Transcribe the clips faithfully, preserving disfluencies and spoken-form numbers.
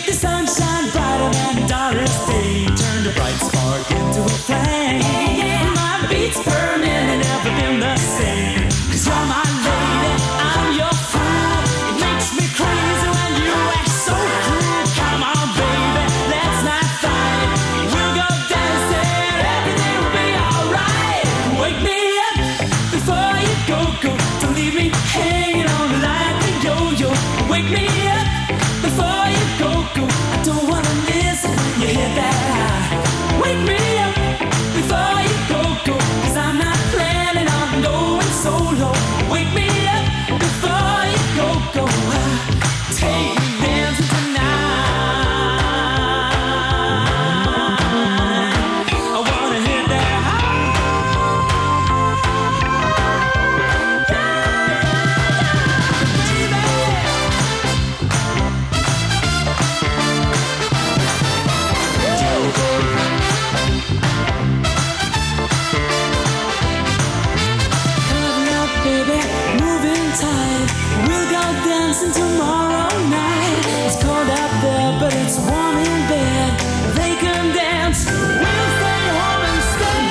the sunshine brighter than Doris Day. Turned a bright spark into a flame. My beats per minute never been the same. Cause you're my lady, I'm your fool. It makes me crazy when you act so cruel. Come on baby, let's not fight. We'll go dancing, everything will be alright. Wake me up before you go, go. Don't leave me hanging on like a yo-yo. Wake me up before you go, go. I don't wanna miss it when you hit that high. Wake me up before you go, go. Cause I'm not planning on going solo. Wake me up before you go, go. Take me dancing tonight. I wanna hit that high. Coming up, baby, moving tight. We'll go dancing tomorrow night. It's cold out there, but it's warm in bed. They can dance, we'll stay home instead.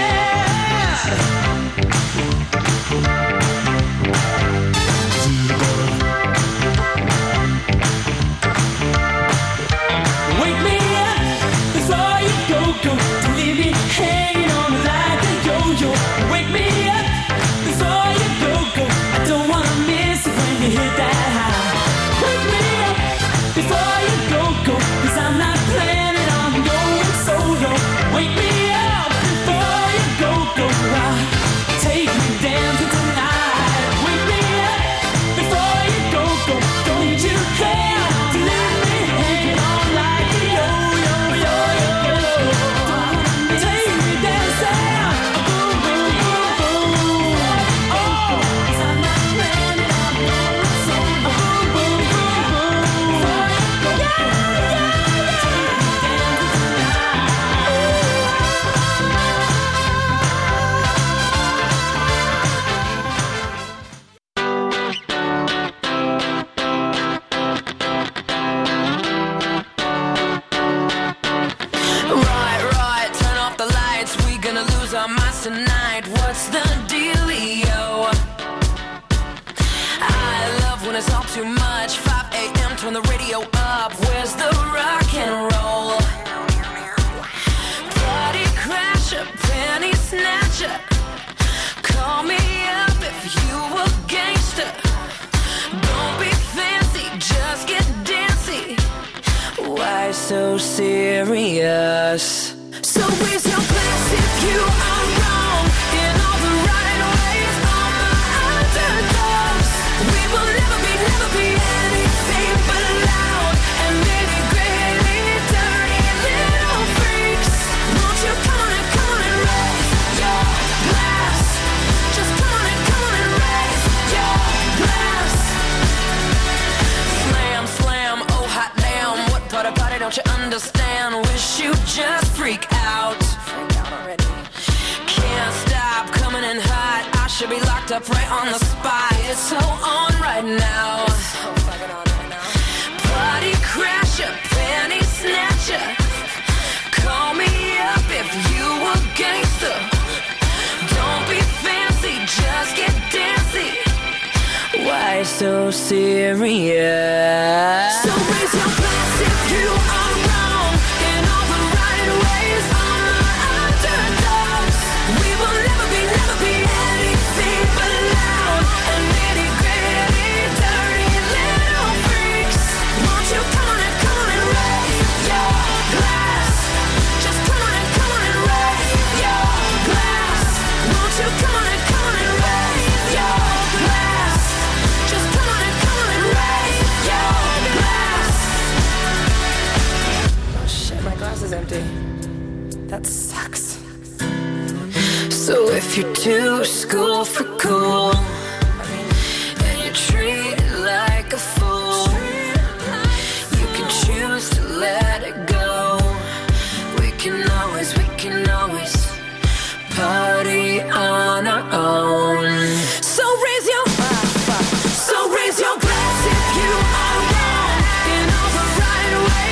Wake me up before you go, go. Don't leave me hanging on like a yo-yo. Wake me up before you go, go. I don't wanna miss it when you hit that high. Wake me up before you go, go. Cause I'm not planning on going solo. Wake me up before you go, go. Take me dancing tonight. Wake me up before you go, go. Don't need you here to leave me hanging on like a yo-yo, yo-yo. Take me dancing, boom, boom, boom, boom. Oh, 'cause I'm not planning on going solo. Boom, boom, boom, boom. Yeah, yeah, yeah. Right, right, turn off the lights. We gonna lose our minds tonight. What's the dealio? I love when it's all too much. five a.m. turn the radio up. Where's the rock and roll? Party crasher, penny snatcher. Call me up if you a gangster. Don't be fancy, just get dancy. Why so serious? So raise your glass if you are wrong in all the right ways. On the underdogs, we will never be, never be anything but loud and nitty gritty, dirty little freaks. Won't you come on and come on and raise your glass? Just come on and come on and raise your glass. Slam, slam, oh hot damn. What part of party don't you understand? Wish you just freak out. Freak out already. Can't stop coming in hot. I should be locked up right on the spot. It's so on right now. So fucking on right now. Party crasher, penny snatcher. Call me up if you a gangster. Don't be fancy, just get dancy. Why so serious? So raise your glass if you are wrong in all the right ways. On the underdogs, we will never be, never be anything but loud and nitty gritty, dirty little freaks. Won't you come on and come on and raise your glass? Just come on and come on and raise your glass. Won't you come on and come on and raise your glass? Just come on and come on and raise your glass. Oh shit, my glass is empty. That sucks. So if you're too school for cool and you treat it like a fool, you can choose to let it go. We can always, we can always party on our own. So raise your, so raise your glass if you are wrong in all the right ways.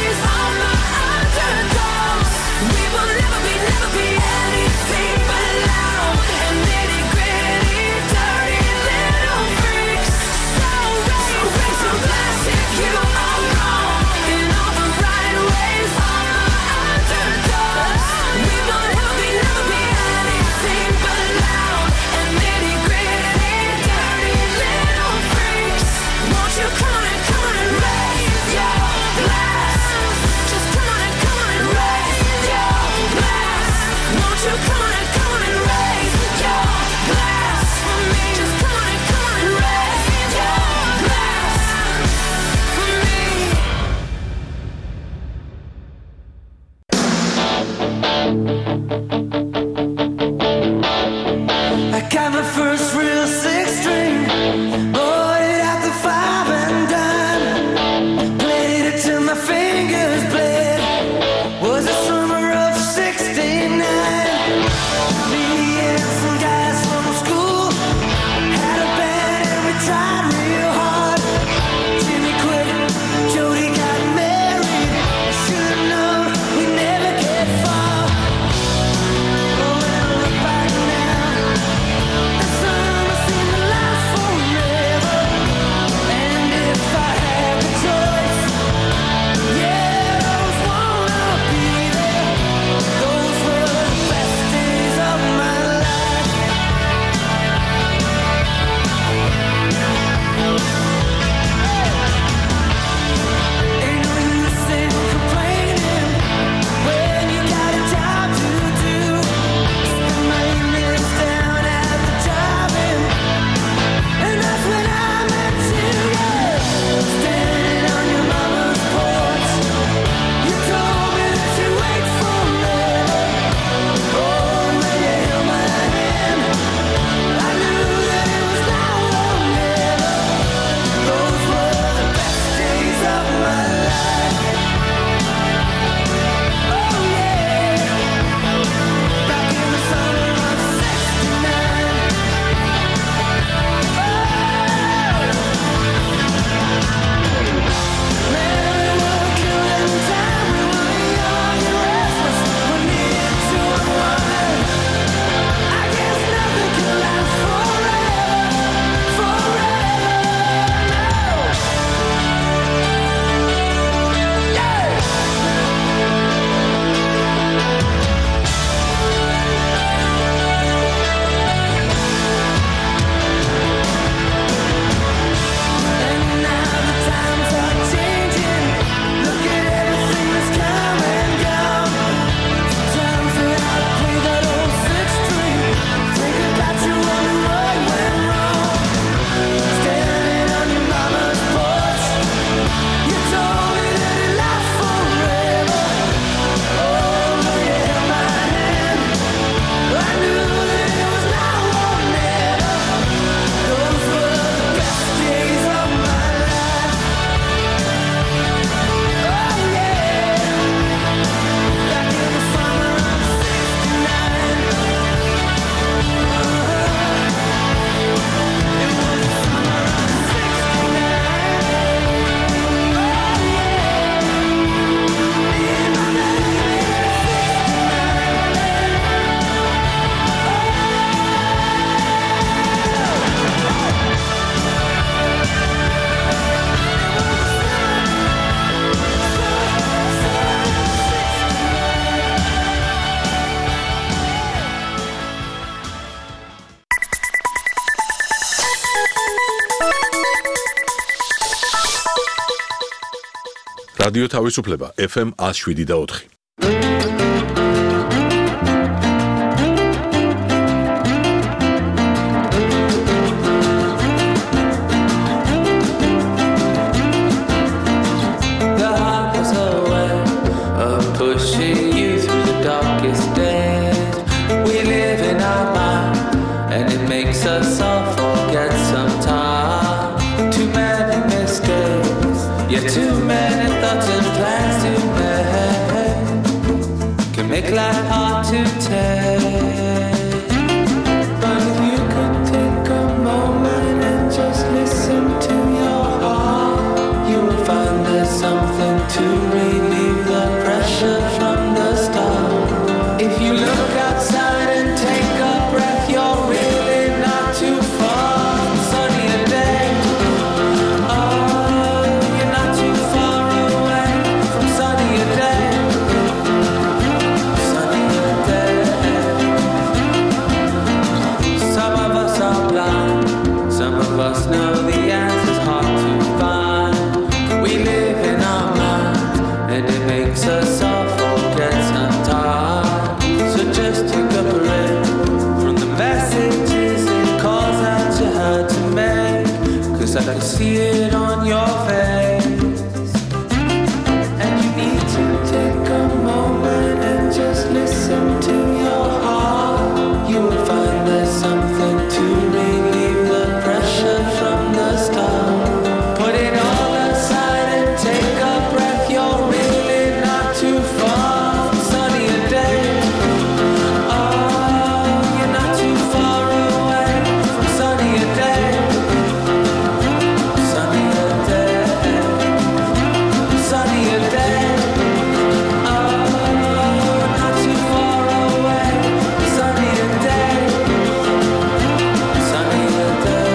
რადიო თავისუფლება ეფ ემ one oh seven და four. Make life hard to take. But if you could take a moment and just listen to your heart, you will find there's something to relieve the pressure from the start. If you look outside and take a breath, you're really not too far from sunnier day. Oh, you're not too far away from sunnier day. Of us know the answer's hard to find. We live in our minds, and it makes us all forget sometimes. So just take a breath from the messages and calls that you had to make, 'cause I can see it on your face. And you need to take a moment and just listen to your heart. You will find there's something to relieve the pressure from the start. Put it all aside and take a breath. You're really not too far from sunnier day. Oh, you're not too far away from sunnier day. Sunnier day. Sunnier day. Oh, not too far away from sunnier day. Sunnier day.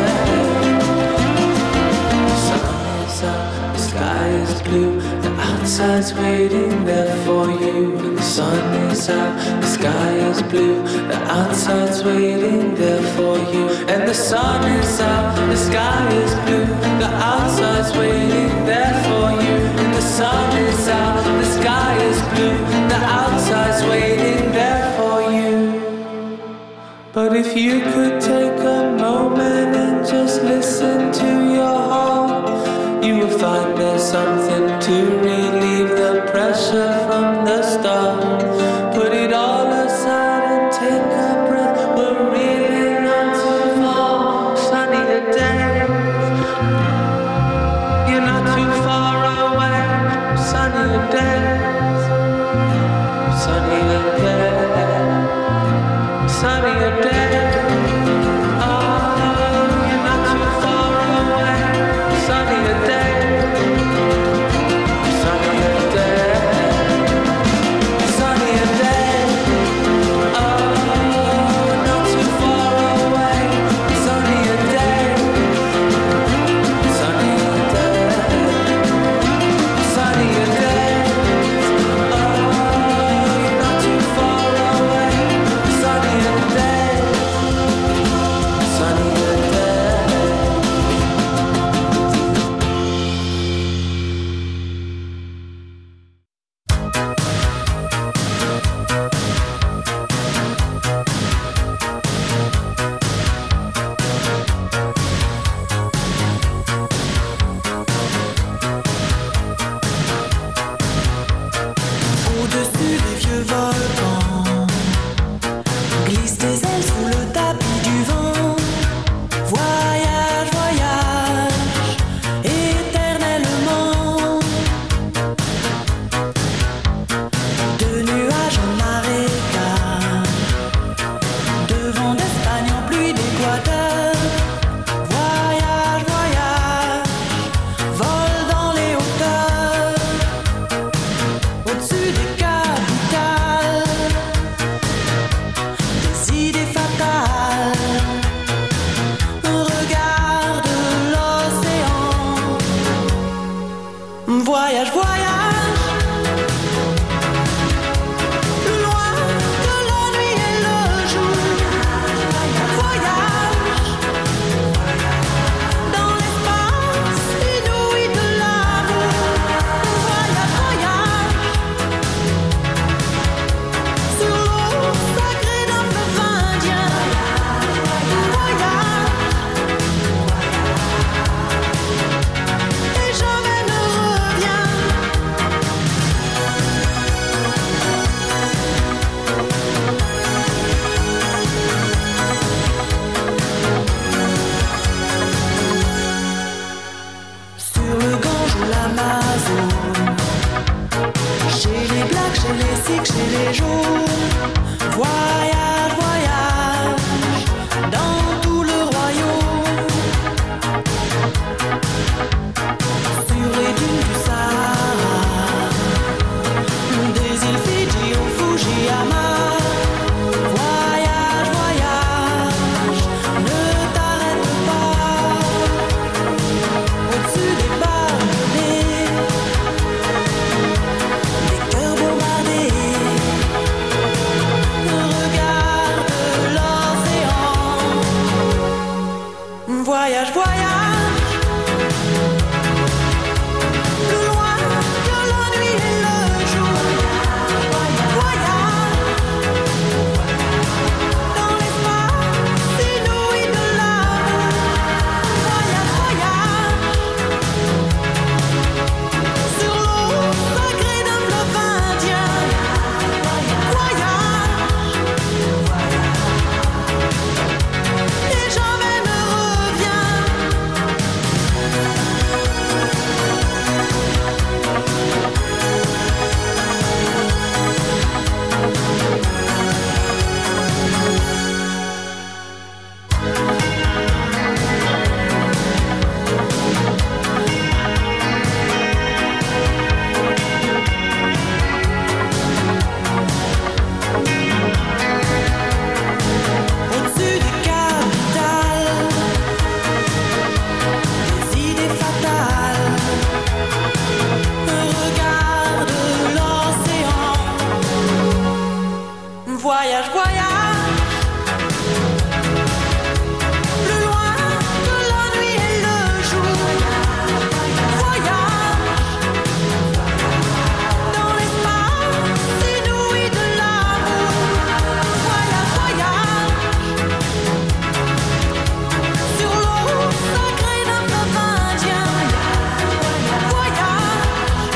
The sky is blue, the outside's waiting there for you. And the sun is out, the sky is blue, the outside's waiting there for you. And the sun is out, the sky is blue, the outside's waiting there for you. And the sun is out, the sky is blue, the outside's waiting there for you. But if you could take a moment and just listen to your heart, you will find there's something to relieve the pressure from the start. Put it all aside and take a breath. We're really not too far. Sunnier days. You're not too far away. Sunnier days. Sunnier days. Sunnier days. Sunnier day, sunnier que j'ai les cycles, j'ai les jours. Voyage, voyage dans tout le royaume. Sur les dunes du Sahara, des îles Fidji au Fujiyama. Voyage, voyage, ne t'arrête pas. Au-dessus des barbelés, des cœurs bombardés. Regarde l'océan. Voyage, voyage, plus loin que la nuit et le jour. Voyage dans l'espace inouï de l'amour. Voyage, voyage sur l'eau sacrée d'un fleuve indien. Voyage et jamais ne reviens. Au-dessus des capitales, des idées fatales. Regarde l'océan. Voyage, voyage, plus loin que la nuit et le jour. Voyage dans l'espace inouï de l'amour. Voyage, voyage sur l'eau sacrée d'un fleuve indien. Voyage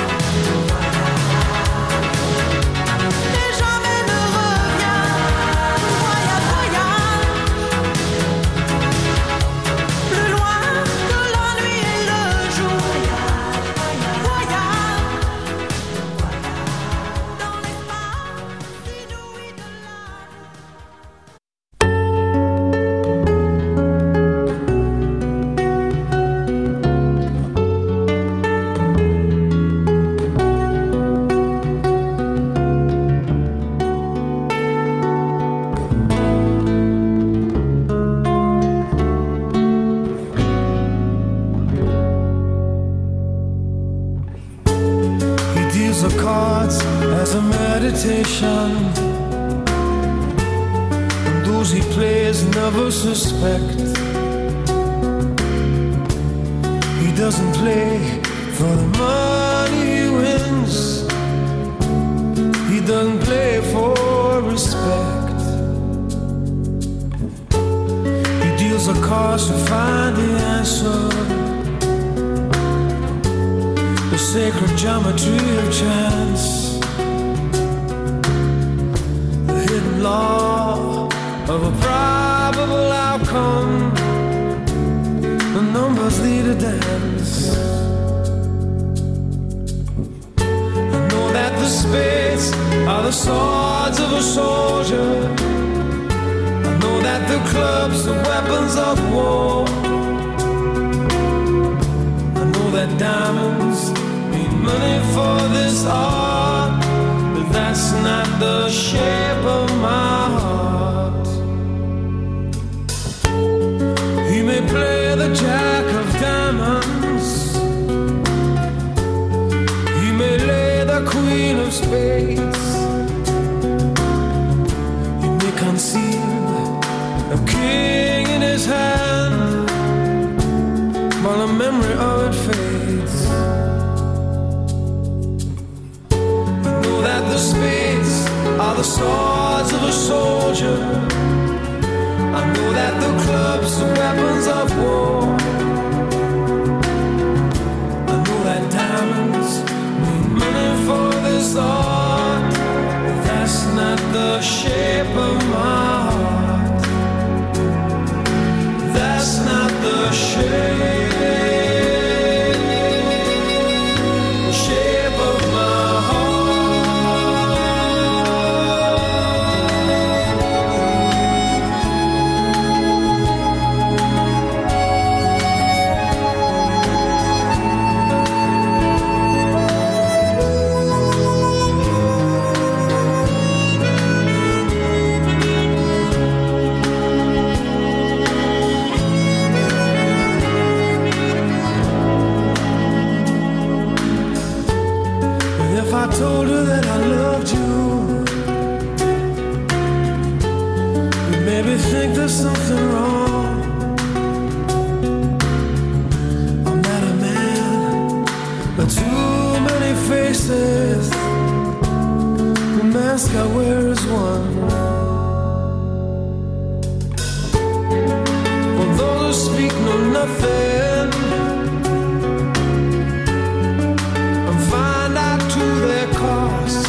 et jamais ne reviens. Voyage, voyage, plus loin que la nuit et le jour. Voyage dans l'espace inouï de He deals the cards as a meditation, and those he plays never suspect. He doesn't play for the money he wins. He doesn't play for respect. He deals the cards to find the answer, the sacred geometry of chance, the hidden law of a probable outcome. The numbers lead a dance. I know that the spades are the swords of a soldier. I know that the clubs are weapons of war. I know that diamonds mean money for this art, but that's not the shape of my heart. He may play the jack of diamonds, he may lay the queen of spades, he may conceal a king in his hand, while the memory of it fades. I know that the spades are the swords of a soldier. I know that the clubs are weapons of war. I know that diamonds mean money for this art, but that's not the shape of my heart. That's not the shape, the shape of my heart. mask I wear is one for those who speak know nothing and find out to their cost,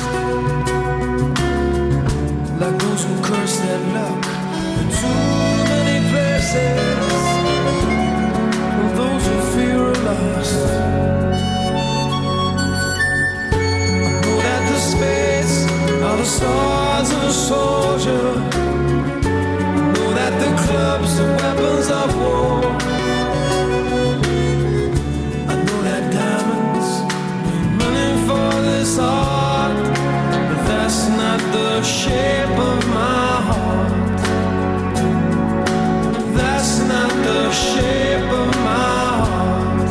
like those who curse their luck in too many places, and those who fear are lost. Space are the stars of a soldier. Know that the clubs are weapons of war. I know that diamonds mean money for this art, but that's not the shape of my heart. That's not the shape of my heart.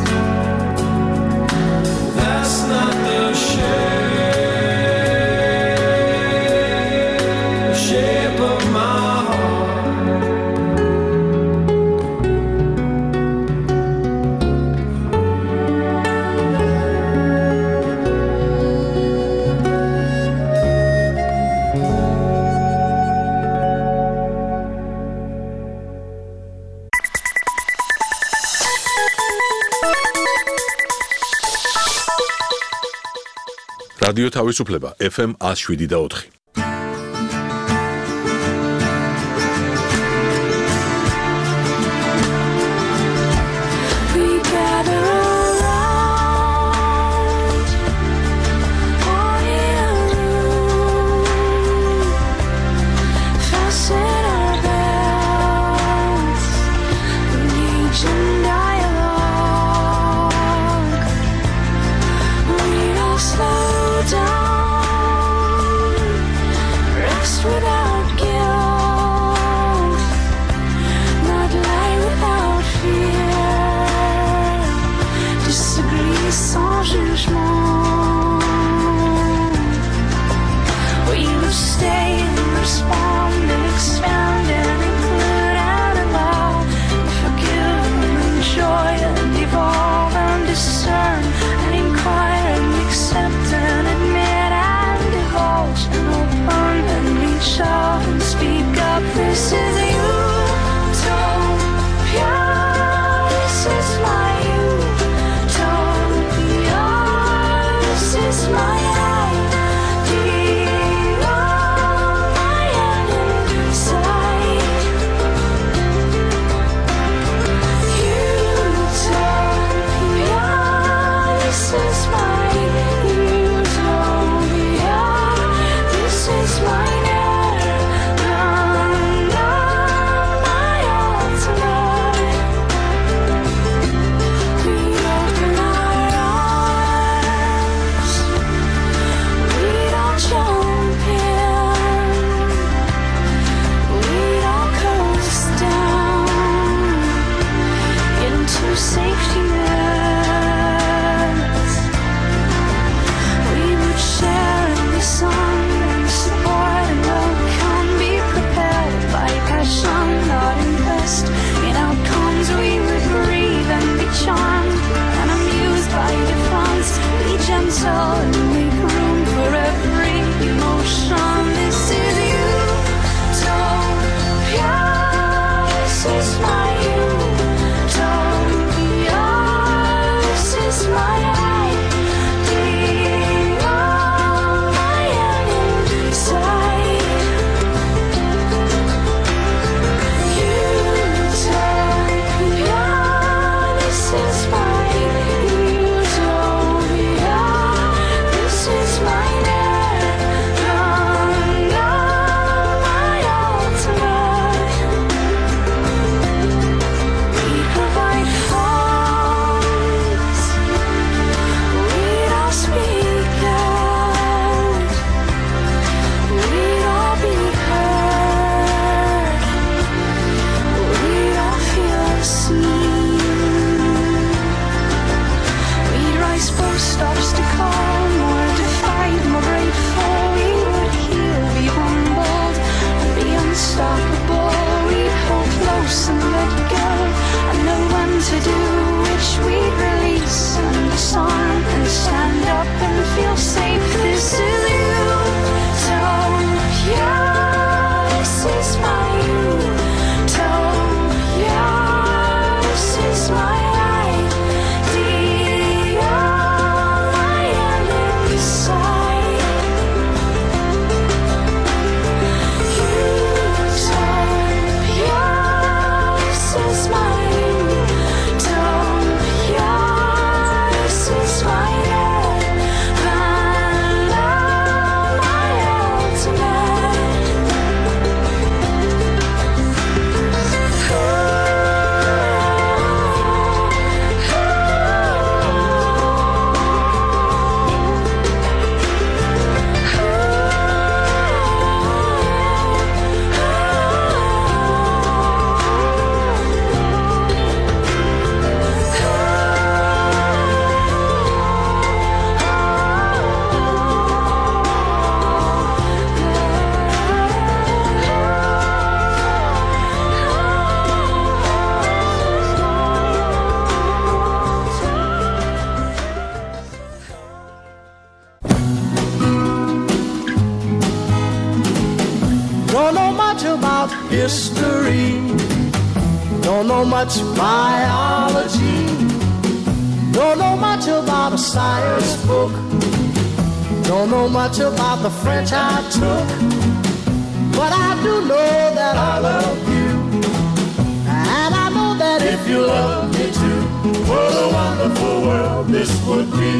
That's not the shape. რადიო თავისუფლება ეფ ემ one oh seven და four. So history. Don't know much biology. Don't know much about a science book. Don't know much about the French I took. But I do know that I love you. And I know that if you love me too, what a wonderful world this would be.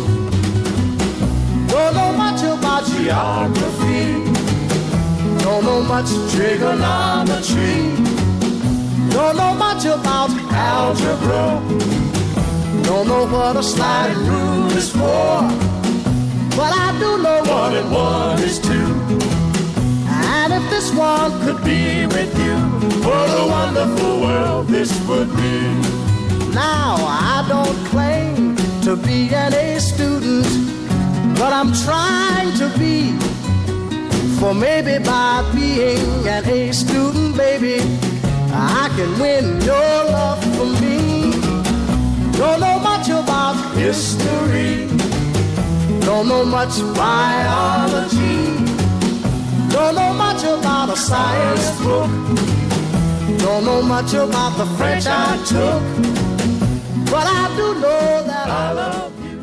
Don't know much about geography. Don't know much trigonometry. Don't know much about algebra. Don't know what a sliding rule is for. But I do know one and one is two. And if this one could be with you, what a wonderful world this would be. Now I don't claim to be an A student, but I'm trying to be. For maybe by being an A student, baby, I can win your love for me. Don't know much about history. Don't know much biology. Don't know much about a science book. Don't know much about the French I took. But I do know that I love you.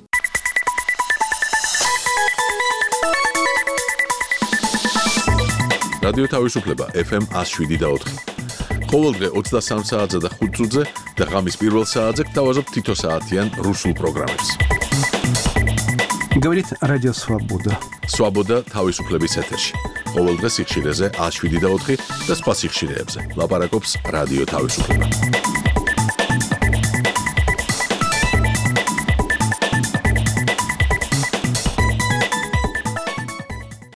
რადიო თავისუფლება ეფ ემ one oh seven და four. ყოველდღე ოცდასამ საათზე და ხუთ წუთზე და ღამის პირველ საათზე გთავაზობ თითო საათიან რუსულ პროგრამებს. Говорит Радио Свобода. Свобода თავისუფლების ეთერში. ყოველდღე სიხშირეზე one oh seven და four და სხვა სიხშირეებზე. ლაპარაკობს რადიო თავისუფლება.